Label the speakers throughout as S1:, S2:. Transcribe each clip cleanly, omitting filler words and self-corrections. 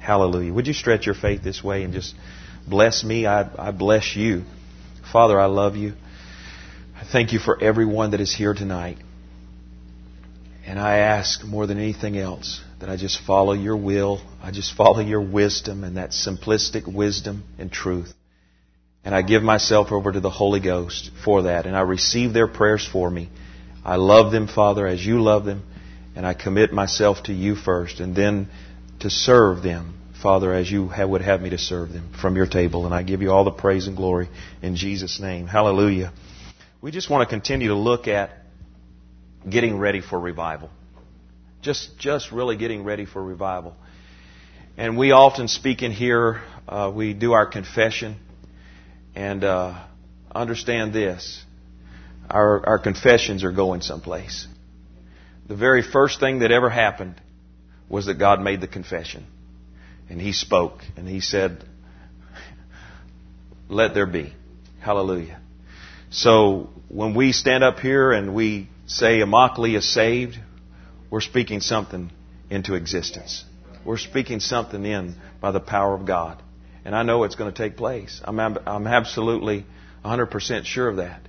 S1: Hallelujah. Would you stretch your faith this way and just bless me? I bless you. Father, I love you. I thank you for everyone that is here tonight. And I ask more than anything else that I just follow your will. I just follow your wisdom and that simplistic wisdom and truth. And I give myself over to the Holy Ghost for that. And I receive their prayers for me. I love them, Father, as you love them. And I commit myself to you first. And then to serve them, Father, as you would have me to serve them from your table. And I give you all the praise and glory in Jesus' name. Hallelujah. We just want to continue to look at getting ready for revival. Just really getting ready for revival. And we often speak in here, we do our confession. And understand this. Our confessions are going someplace. The very first thing that ever happened was that God made the confession. And He spoke. And He said, let there be. Hallelujah. So when we stand up here and we say Immokalee is saved, we're speaking something into existence. We're speaking something in by the power of God. And I know it's going to take place. I'm absolutely 100% sure of that.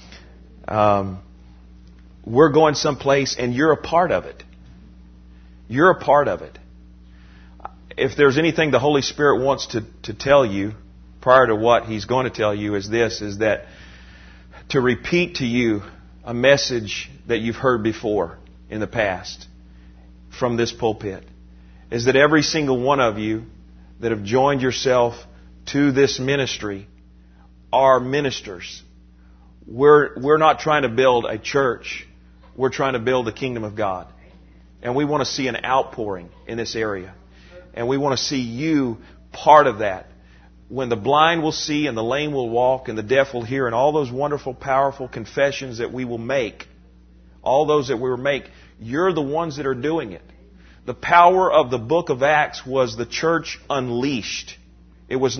S1: We're going someplace and you're a part of it. You're a part of it. If there's anything the Holy Spirit wants to tell you prior to what He's going to tell you is this, is that to repeat to you a message that you've heard before in the past from this pulpit, is that every single one of you that have joined yourself to this ministry are ministers. We're not trying to build a church. We're trying to build the kingdom of God. And we want to see an outpouring in this area. And we want to see you part of that. When the blind will see and the lame will walk and the deaf will hear and all those wonderful, powerful confessions that we will make, all those that we will make, you're the ones that are doing it. The power of the book of Acts was the church unleashed. It went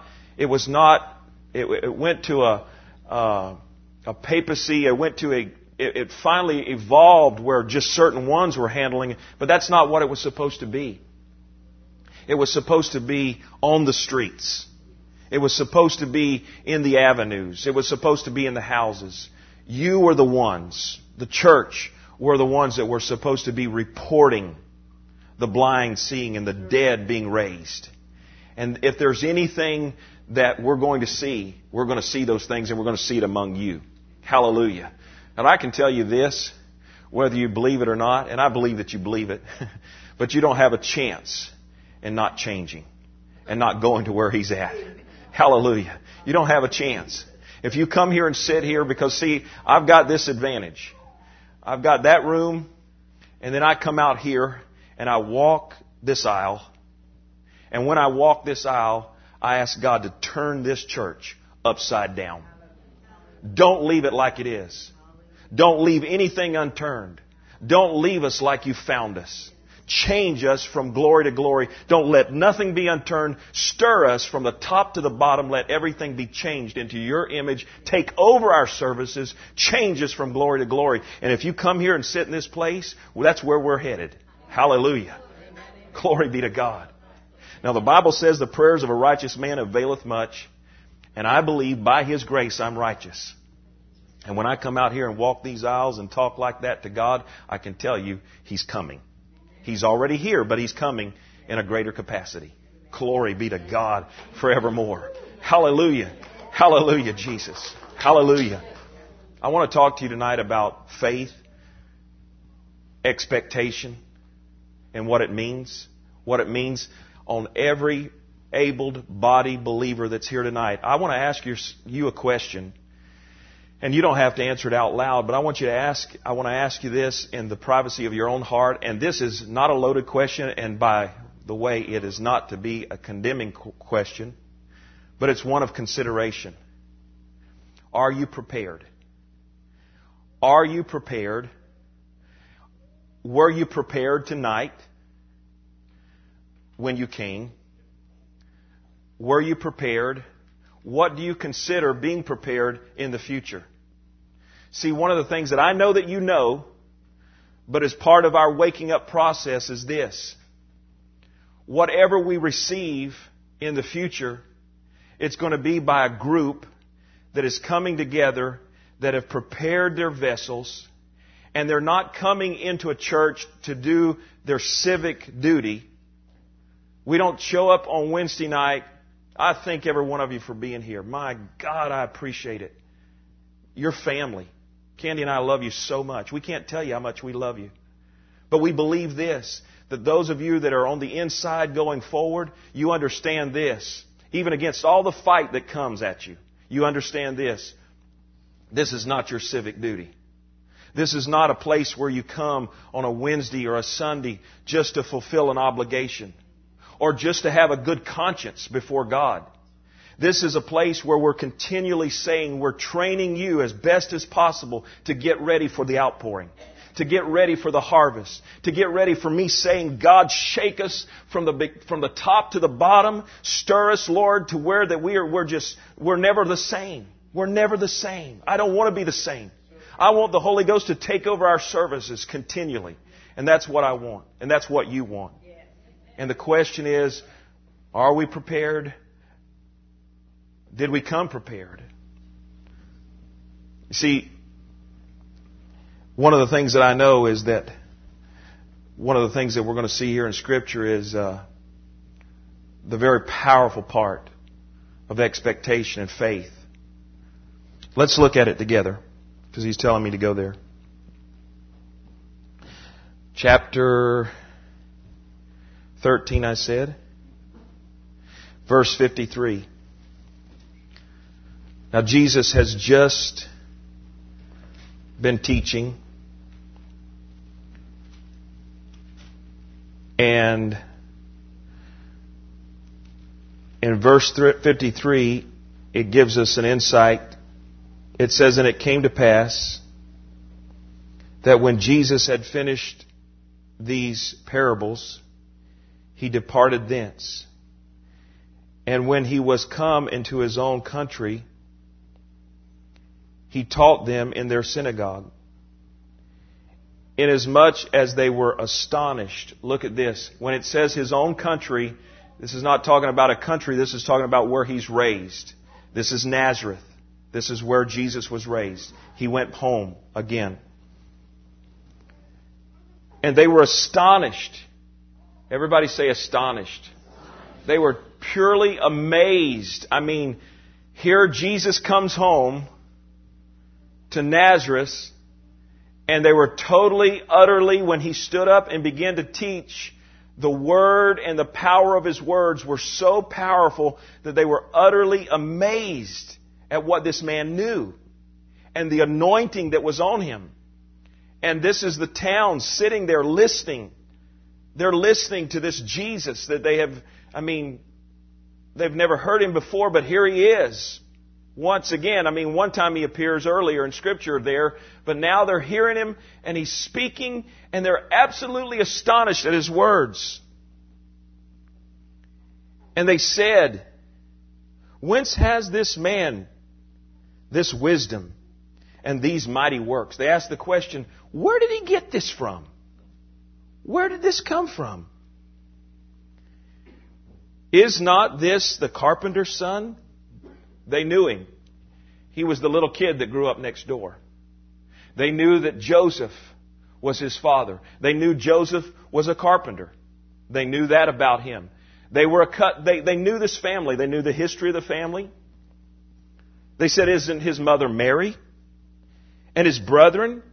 S1: to a papacy. It finally evolved where just certain ones were handling it. But that's not what it was supposed to be. It was supposed to be on the streets. It was supposed to be in the avenues. It was supposed to be in the houses. You were the ones, the church were the ones that were supposed to be reporting the blind seeing and the dead being raised. And if there's anything that we're going to see those things, and we're going to see it among you. Hallelujah. And I can tell you this, whether you believe it or not, and I believe that you believe it, but you don't have a chance in not changing and not going to where He's at. Hallelujah. You don't have a chance. If you come here and sit here, because see, I've got this advantage. I've got that room, and then I come out here and I walk this aisle. And when I walk this aisle, I ask God to turn this church upside down. Don't leave it like it is. Don't leave anything unturned. Don't leave us like you found us. Change us from glory to glory. Don't let nothing be unturned. Stir us from the top to the bottom. Let everything be changed into your image. Take over our services. Change us from glory to glory. And if you come here and sit in this place, well, that's where we're headed. Hallelujah. Glory be to God. Now the Bible says the prayers of a righteous man availeth much. And I believe by His grace I'm righteous. And when I come out here and walk these aisles and talk like that to God, I can tell you He's coming. He's already here, but He's coming in a greater capacity. Glory be to God forevermore. Hallelujah. Hallelujah, Jesus. Hallelujah. I want to talk to you tonight about faith, expectation, and what it means. What it means on every able-bodied believer that's here tonight. I want to ask you a question. And you don't have to answer it out loud, but I want to ask you this in the privacy of your own heart. And this is not a loaded question, and by the way, it is not to be a condemning question, but it's one of consideration. Are you prepared? Are you prepared? Were you prepared tonight when you came? Were you prepared? What do you consider being prepared in the future? See, one of the things that I know that you know, but as part of our waking up process is this. whatever we receive in the future, it's going to be by a group that is coming together, that have prepared their vessels, and they're not coming into a church to do their civic duty. We don't show up on Wednesday night. I thank every one of you for being here. My God, I appreciate it. Your family. Candy and I love you so much. We can't tell you how much we love you. But we believe this, that those of you that are on the inside going forward, you understand this. Even against all the fight that comes at you, you understand this. This is not your civic duty. This is not a place where you come on a Wednesday or a Sunday just to fulfill an obligation or just to have a good conscience before God. This is a place where we're continually saying we're training you as best as possible to get ready for the outpouring, to get ready for the harvest, to get ready for me saying, God, shake us from the top to the bottom, stir us, Lord, to where that we're never the same. We're never the same. I don't want to be the same. I want the Holy Ghost to take over our services continually. And that's what I want. And that's what you want. And the question is, are we prepared? Did we come prepared? You see, one of the things that I know is that one of the things that we're going to see here in Scripture is the very powerful part of expectation and faith. Let's look at it together, because he's telling me to go there. Chapter 13, I said. Verse 53. Now, Jesus has just been teaching. And in verse 53, it gives us an insight. It says, and it came to pass that when Jesus had finished these parables, he departed thence. And when he was come into his own country, he taught them in their synagogue, inasmuch as they were astonished. Look at this. When it says his own country, this is not talking about a country. This is talking about where he's raised. This is Nazareth. This is where Jesus was raised. He went home again. And they were astonished. Everybody say astonished. They were purely amazed. I mean, here Jesus comes home to Nazareth, and they were totally, utterly, when he stood up and began to teach, the Word and the power of his words were so powerful that they were utterly amazed at what this man knew and the anointing that was on him. And this is the town sitting there listening. They're listening to this Jesus that they've never heard him before, but here he is. Once again, one time he appears earlier in Scripture there, but now they're hearing him and he's speaking and they're absolutely astonished at his words. And they said, whence has this man this wisdom and these mighty works? They asked the question, where did he get this from? Where did this come from? Is not this the carpenter's son? They knew him. He was the little kid that grew up next door. They knew that Joseph was his father. They knew Joseph was a carpenter. They knew that about him. They knew this family. They knew the history of the family. They said, isn't his mother Mary? And his brethren?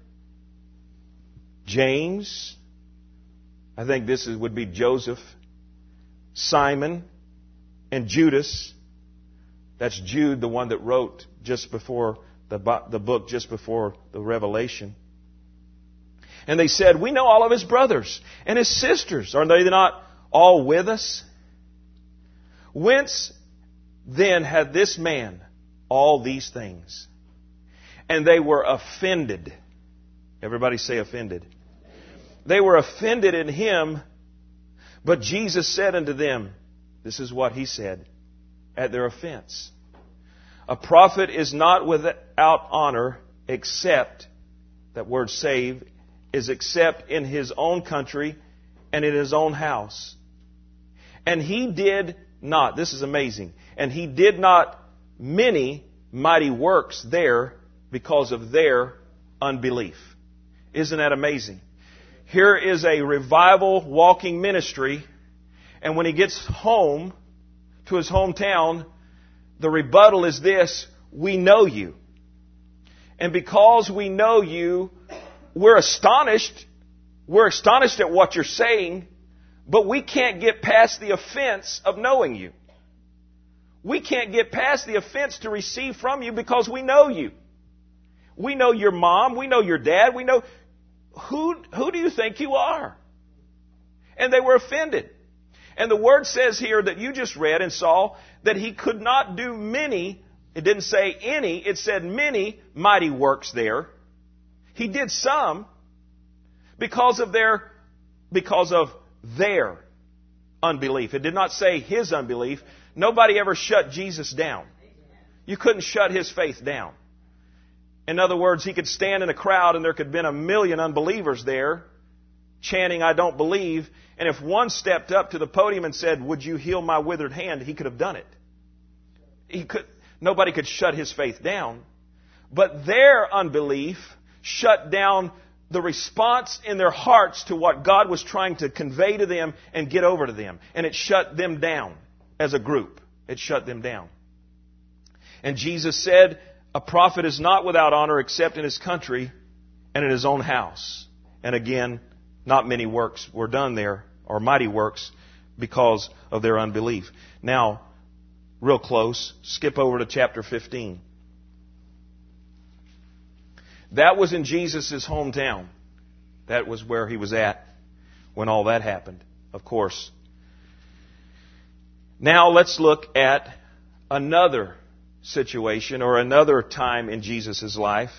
S1: James. I think this would be Joseph. Simon. And Judas. That's Jude, the one that wrote just before the book, just before the Revelation. And they said, we know all of his brothers and his sisters. Are they not all with us? Whence then had this man all these things? And they were offended. Everybody say offended. They were offended in him. But Jesus said unto them, this is what he said at their offense. A prophet is not without honor except, that word save, is except in his own country and in his own house. And he did not, this is amazing, and he did not many mighty works there because of their unbelief. Isn't that amazing? Here is a revival walking ministry, and when he gets home to his hometown, the rebuttal is this: we know you. And because we know you, we're astonished. We're astonished at what you're saying, but we can't get past the offense of knowing you. We can't get past the offense to receive from you because we know you. We know your mom. We know your dad. We know... Who do you think you are? And they were offended. And the word says here that you just read and saw that he could not do many. It didn't say any. It said many mighty works there. He did some because of their unbelief. It did not say his unbelief. Nobody ever shut Jesus down. You couldn't shut his faith down. In other words, he could stand in a crowd and there could have been 1 million unbelievers there chanting, "I don't believe." And if one stepped up to the podium and said, "Would you heal my withered hand?" he could have done it. Nobody could shut his faith down. But their unbelief shut down the response in their hearts to what God was trying to convey to them and get over to them. And it shut them down as a group. It shut them down. And Jesus said, "A prophet is not without honor except in his country and in his own house." And again, not many works were done there, or mighty works, because of their unbelief. Now, real close, skip over to chapter 15. That was in Jesus' hometown. That was where he was at when all that happened, of course. Now let's look at another situation or another time in Jesus' life.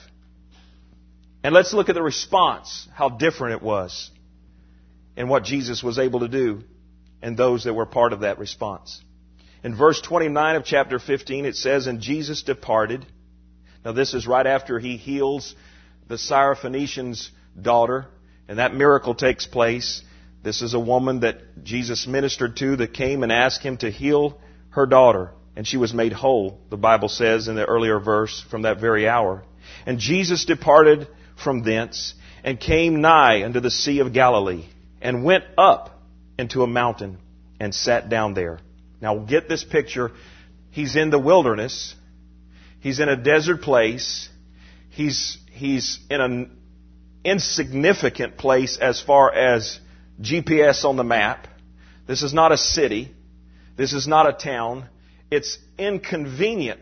S1: And let's look at the response, how different it was, and what Jesus was able to do, and those that were part of that response. In verse 29 of chapter 15, it says, "And Jesus departed." Now this is right after he heals the Syrophoenician's daughter, and that miracle takes place. This is a woman that Jesus ministered to that came and asked him to heal her daughter. And she was made whole, the Bible says in the earlier verse, from that very hour. "And Jesus departed from thence, and came nigh unto the Sea of Galilee, and went up into a mountain, and sat down there." Now get this picture. He's in the wilderness. He's in a desert place. He's in an insignificant place as far as GPS on the map. This is not a city. This is not a town. It's inconvenient,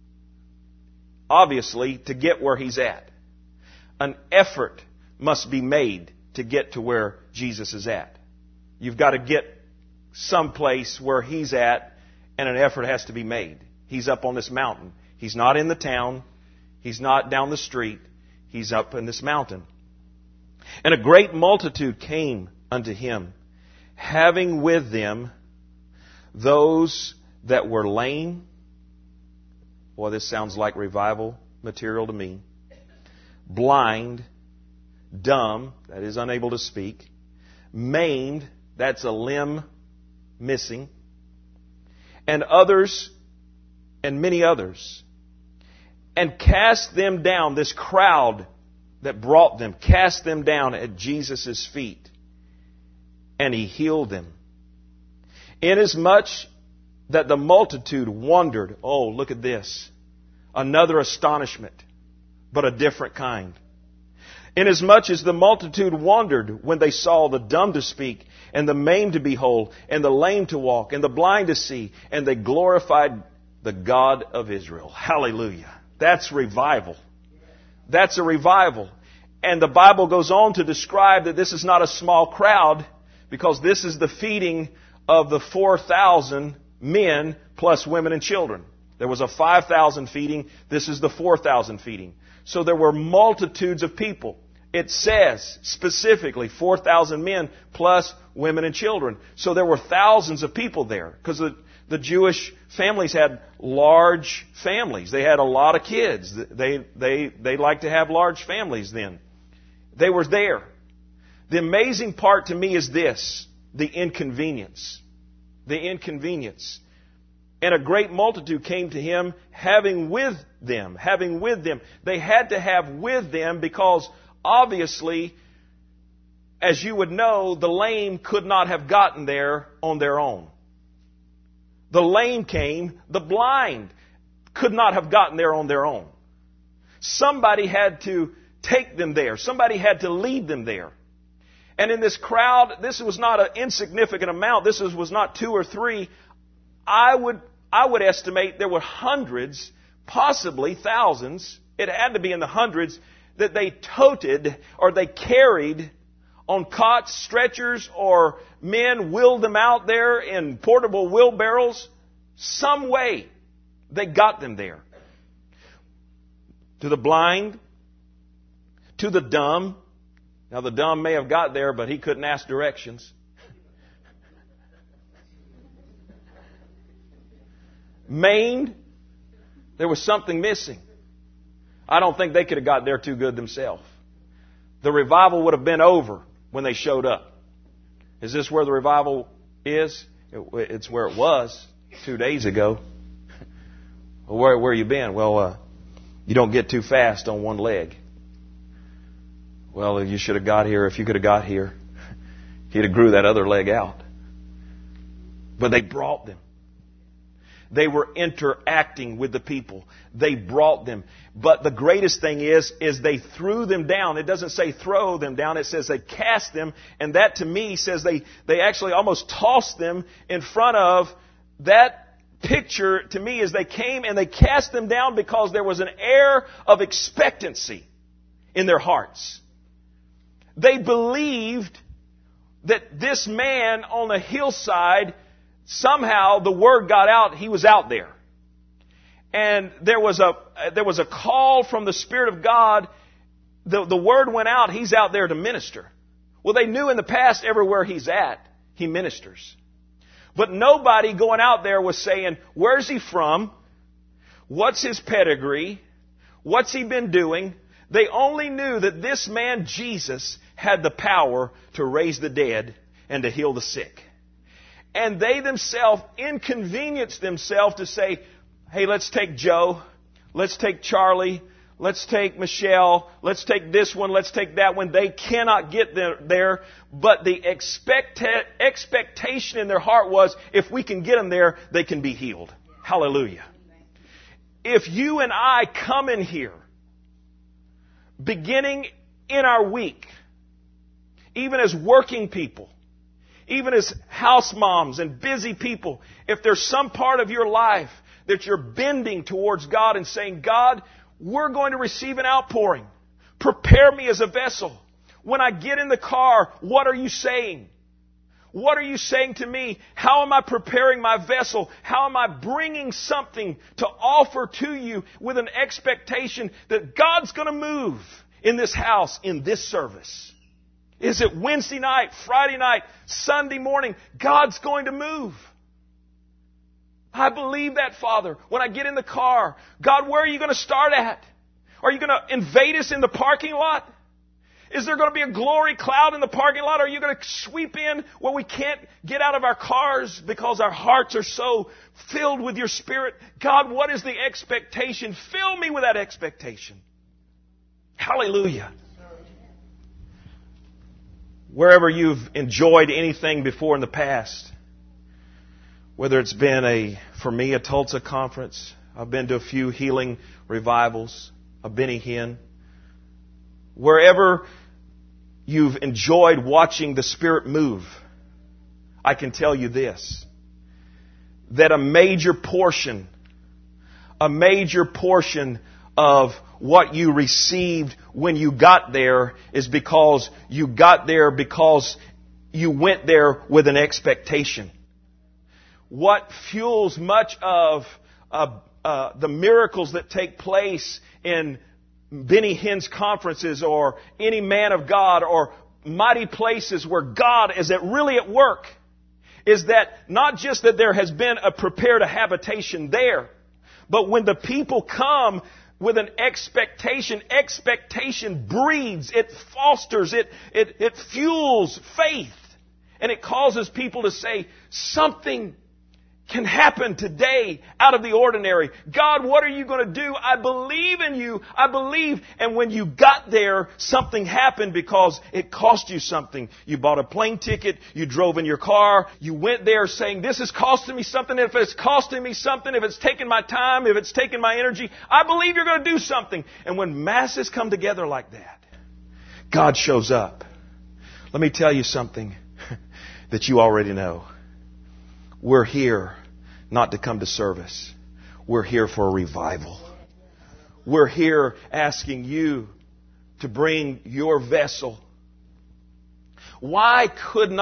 S1: obviously, to get where he's at. An effort must be made to get to where Jesus is at. You've got to get someplace where he's at, and an effort has to be made. He's up on this mountain. He's not in the town. He's not down the street. He's up in this mountain. "And a great multitude came unto him, having with them those that were lame." Boy, this sounds like revival material to me. "Blind, dumb," that is unable to speak. "Maimed," that's a limb missing. "And others, and many others. And cast them down," this crowd that brought them, cast them down at Jesus' feet. "And he healed them. Inasmuch that the multitude wondered." Oh, look at this. Another astonishment, but a different kind. "Inasmuch as the multitude wondered when they saw the dumb to speak, and the maimed to be whole, and the lame to walk, and the blind to see, and they glorified the God of Israel." Hallelujah. That's revival. That's a revival. And the Bible goes on to describe that this is not a small crowd, because this is the feeding of the 4,000 men plus women and children. There was a 5,000 feeding. This is the 4,000 feeding. So there were multitudes of people. It says specifically 4,000 men plus women and children. So there were thousands of people there, because the Jewish families had large families. They had a lot of kids. They liked to have large families then. They were there. The amazing part to me is this: the inconvenience. the inconvenience. And a great multitude came to him, having with them. They had to have with them because obviously, as you would know, the lame could not have gotten there on their own. The lame came, the blind could not have gotten there on their own. Somebody had to take them there. Somebody had to lead them there. And in this crowd, this was not an insignificant amount. This was not 2 or 3. I would estimate there were hundreds, possibly thousands. It had to be in the hundreds that they toted or they carried on cots, stretchers, or men wheeled them out there in portable wheelbarrows. Some way they got them there. To the blind, to the dumb. Now the dumb may have got there, but he couldn't ask directions. Maimed, there was something missing. I don't think they could have got there too good themselves. The revival would have been over when they showed up. Is this where the revival is? It's where it was 2 days ago. Well, where you been? Well, you don't get too fast on one leg. Well, you should have got here. If you could have got here, he'd have grew that other leg out. But they brought them. They were interacting with the people. They brought them. But the greatest thing is they threw them down. It doesn't say throw them down. It says they cast them. And that to me says they actually almost tossed them in front of. That picture to me is they came and they cast them down because there was an air of expectancy in their hearts. They believed that this man on the hillside, somehow the word got out, he was out there. And there was a call from the Spirit of God. The word went out, he's out there to minister. Well, they knew in the past everywhere he's at, he ministers. But nobody going out there was saying, where's he from? What's his pedigree? What's he been doing? They only knew that this man, Jesus, had the power to raise the dead and to heal the sick. And they themselves inconvenienced themselves to say, hey, let's take Joe, let's take Charlie, let's take Michelle, let's take this one, let's take that one. They cannot get there, but the expectation in their heart was, if we can get them there, they can be healed. Hallelujah. If you and I come in here, beginning in our week, even as working people, even as house moms and busy people, if there's some part of your life that you're bending towards God and saying, God, we're going to receive an outpouring. Prepare me as a vessel. When I get in the car, what are you saying? What are you saying to me? How am I preparing my vessel? How am I bringing something to offer to you with an expectation that God's going to move in this house, in this service? Is it Wednesday night, Friday night, Sunday morning? God's going to move. I believe that, Father. When I get in the car, God, where are you going to start at? Are you going to invade us in the parking lot? Is there going to be a glory cloud in the parking lot? Are you going to sweep in where we can't get out of our cars because our hearts are so filled with your Spirit? God, what is the expectation? Fill me with that expectation. Hallelujah. Wherever you've enjoyed anything before in the past, whether it's been for me, a Tulsa conference, I've been to a few healing revivals, a Benny Hinn. Wherever you've enjoyed watching the Spirit move, I can tell you this, that a major portion of what you received when you got there is because you got there because you went there with an expectation. What fuels much of the miracles that take place in Benny Hinn's conferences or any man of God or mighty places where God is really at work is that not just that there has been prepared a habitation there, but when the people come with an expectation breeds, it fosters, it fuels faith. And it causes people to say, something can happen today out of the ordinary. God, what are you going to do? I believe in you. I believe. And when you got there, something happened because it cost you something. You bought a plane ticket. You drove in your car. You went there saying, this is costing me something. If it's costing me something, if it's taking my time, if it's taking my energy, I believe you're going to do something. And when masses come together like that, God shows up. Let me tell you something that you already know. We're here not to come to service. We're here for a revival. We're here asking you to bring your vessel. Why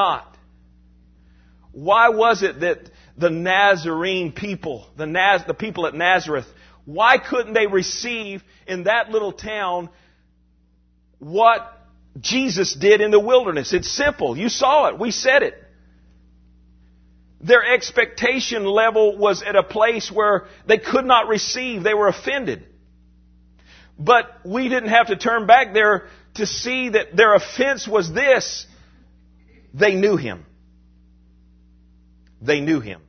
S1: was it that the Nazarene people, the people at Nazareth, why couldn't they receive in that little town what Jesus did in the wilderness? It's simple. You saw it. We said it. Their expectation level was at a place where they could not receive. They were offended. But we didn't have to turn back there to see that their offense was this. They knew Him. They knew Him.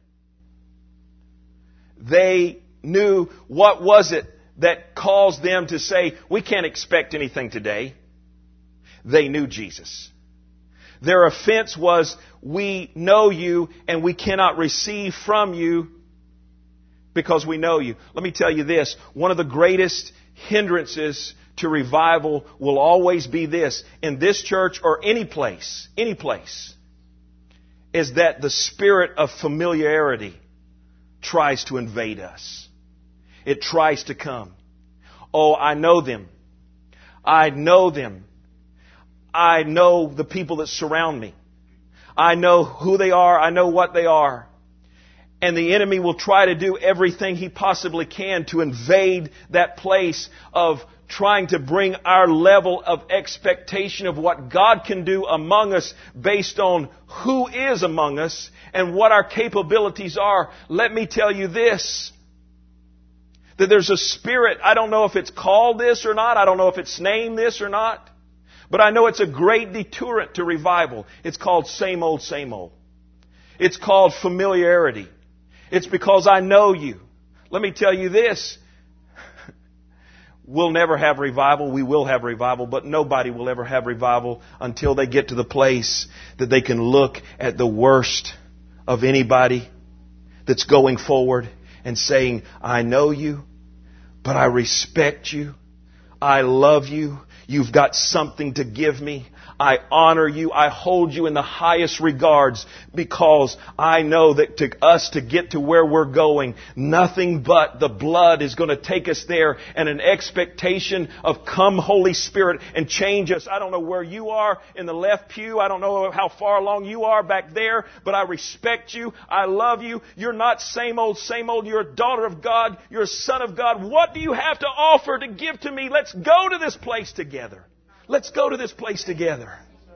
S1: They knew what was it that caused them to say, we can't expect anything today. They knew Jesus. Their offense was, we know you and we cannot receive from you because we know you. Let me tell you this. One of the greatest hindrances to revival will always be this. In this church or any place, is that the spirit of familiarity tries to invade us. It tries to come. Oh, I know them. I know them. I know the people that surround me. I know who they are. I know what they are. And the enemy will try to do everything he possibly can to invade that place of trying to bring our level of expectation of what God can do among us based on who is among us and what our capabilities are. Let me tell you this, that there's a spirit. I don't know if it's called this or not. I don't know if it's named this or not. But I know it's a great deterrent to revival. It's called same old, same old. It's called familiarity. It's because I know you. Let me tell you this. We'll never have revival. We will have revival, but nobody will ever have revival until they get to the place that they can look at the worst of anybody that's going forward and saying, I know you, but I respect you. I love you. You've got something to give me. I honor you. I hold you in the highest regards because I know that to get to where we're going, nothing but the blood is going to take us there and an expectation of come Holy Spirit and change us. I don't know where you are in the left pew. I don't know how far along you are back there, but I respect you. I love you. You're not same old, same old. You're a daughter of God. You're a son of God. What do you have to offer to give to me? Let's go to this place together. Let's go to this place together.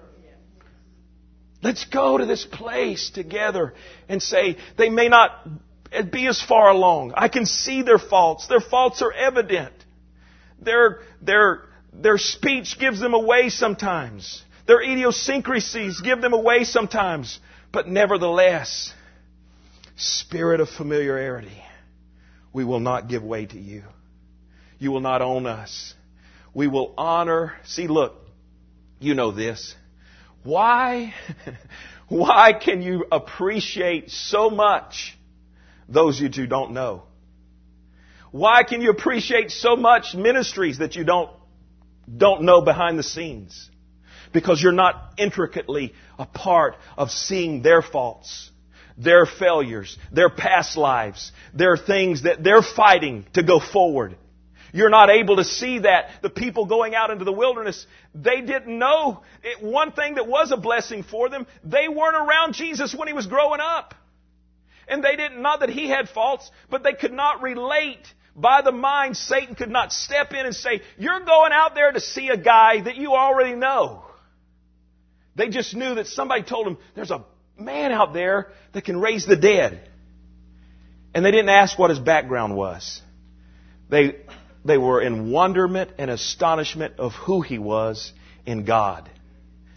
S1: Let's go to this place together and say, they may not be as far along. I can see their faults. Their faults are evident. Their speech gives them away sometimes. Their idiosyncrasies give them away sometimes. But nevertheless, spirit of familiarity, we will not give way to you. You will not own us. We will honor. See, look, you know this. Why can you appreciate so much those you two don't know? Why can you appreciate so much ministries that you don't know behind the scenes? Because you're not intricately a part of seeing their faults, their failures, their past lives, their things that they're fighting to go forward. You're not able to see that. The people going out into the wilderness, they didn't know. One thing that was a blessing for them, they weren't around Jesus when He was growing up. And they didn't, not that He had faults, but they could not relate by the mind. Satan could not step in and say, you're going out there to see a guy that you already know. They just knew that somebody told them, there's a man out there that can raise the dead. And they didn't ask what his background was. They were in wonderment and astonishment of who He was in God.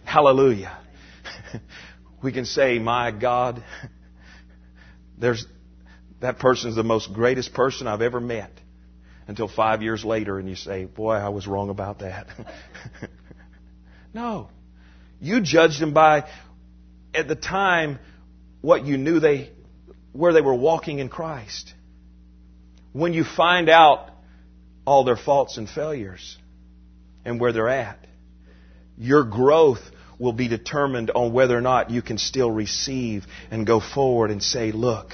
S1: Hallelujah. We can say, my God, there's That person's the most greatest person I've ever met. Until 5 years later and you say, boy, I was wrong about that. No. You judged them by, at the time, what you knew where they were walking in Christ. When you find out all their faults and failures and where they're at, your growth will be determined on whether or not you can still receive and go forward and say, look,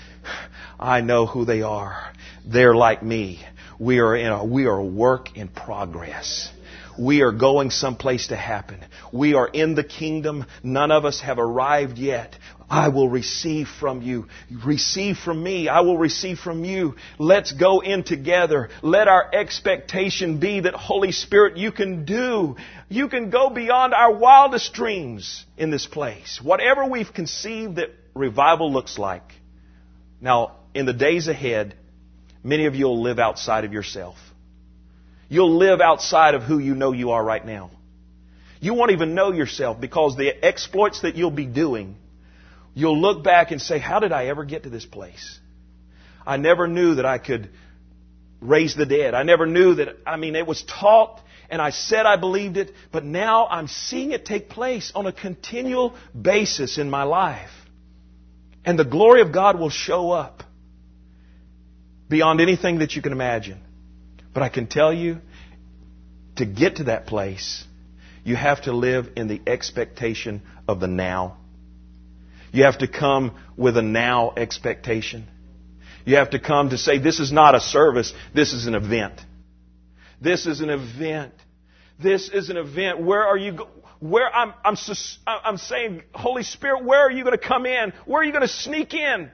S1: I know who they are. They're like me. We are a work in progress. We are going someplace to happen. We are in the kingdom. None of us have arrived yet. I will receive from you. Receive from me. I will receive from you. Let's go in together. Let our expectation be that, Holy Spirit, you can do. You can go beyond our wildest dreams in this place. Whatever we've conceived that revival looks like. Now, in the days ahead, many of you will live outside of yourself. You'll live outside of who you know you are right now. You won't even know yourself because the exploits that you'll be doing, you'll look back and say, how did I ever get to this place? I never knew that I could raise the dead. I never knew that, it was taught and I said I believed it, but now I'm seeing it take place on a continual basis in my life. And the glory of God will show up beyond anything that you can imagine. But I can tell you, to get to that place, you have to live in the expectation of the now. You have to come with a now expectation. You have to come to say, this is not a service, this is an event. This is an event. This is an event. Where are you I'm saying, Holy Spirit, where are you going to come in? Where are you going to sneak in?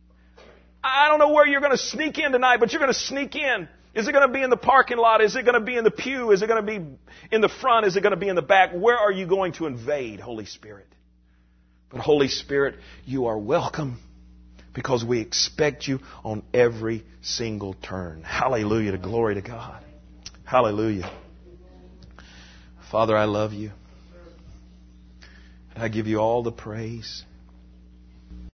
S1: I don't know where you're going to sneak in tonight, but you're going to sneak in. Is it going to be in the parking lot? Is it going to be in the pew? Is it going to be in the front? Is it going to be in the back? Where are you going to invade, Holy Spirit? But Holy Spirit, you are welcome because we expect you on every single turn. Hallelujah. Glory to God. Hallelujah. Father, I love you. And I give you all the praise.